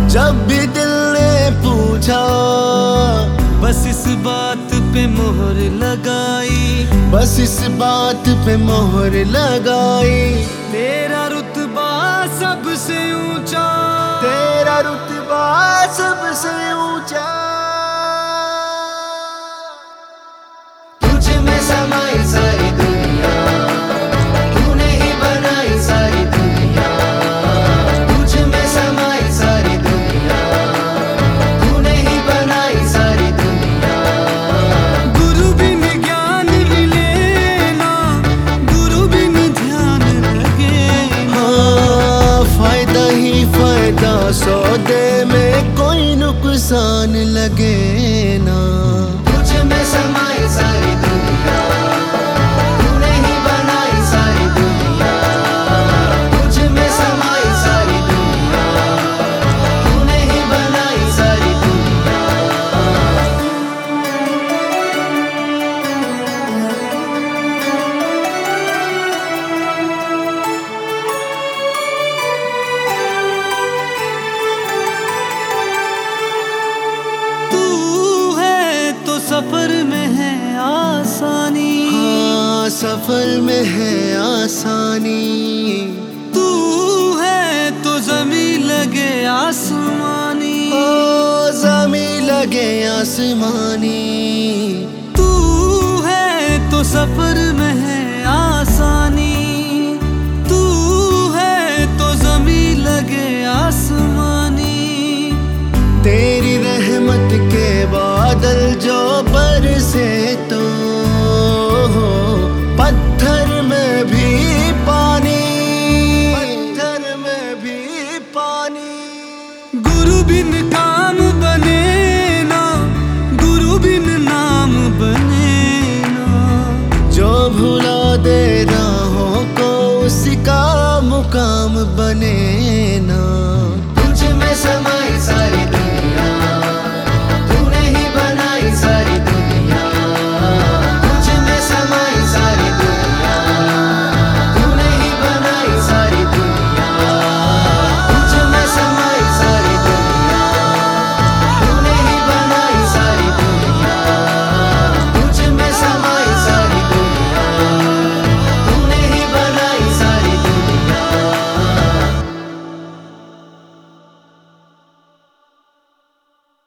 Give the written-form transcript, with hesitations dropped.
जब भी दिल ने पूछा, बस इस बात पे मोहर लगाई, बस इस बात पे मोहर लगाई। तेरा रुतबा सबसे ऊंचा, तेरा रुतबा सबसे ऊंचा। तुझ में समाई सारी दुनिया, तूने ही बनाई सारी दुनिया। तुझ में समाई सारी दुनिया, तूने ही बनाई सारी दुनिया। गुरु बिन ज्ञान मिले ना, गुरु बिन ध्यान लगे ना। हाँ, फायदा ही फायदा सौदे में कोई नुकसान लगे ना। तुझ में समाई सारी दुनिया, तूने ही बनाई सारी दुनिया। तुझ में समाई सारी दुनिया, तूने ही बनाई सारी दुनिया। तू है तो सफर में है आसानी, हाँ, सफर में है आसानी। तू है तो ज़मीं लगे आसमानी, ओ ज़मीं लगे आसमानी। तू है तो सफर में है आसानी, तू है तो ज़मीं लगे आसमानी। तेरी रहमत के बादल जो बरसे तो पत्थर में भी पानी, पत्थर में भी पानी। गुरु बिन काम बने ना, गुरु बिन नाम बने ना। जो भुला दे राहों को उसका मुकाम बने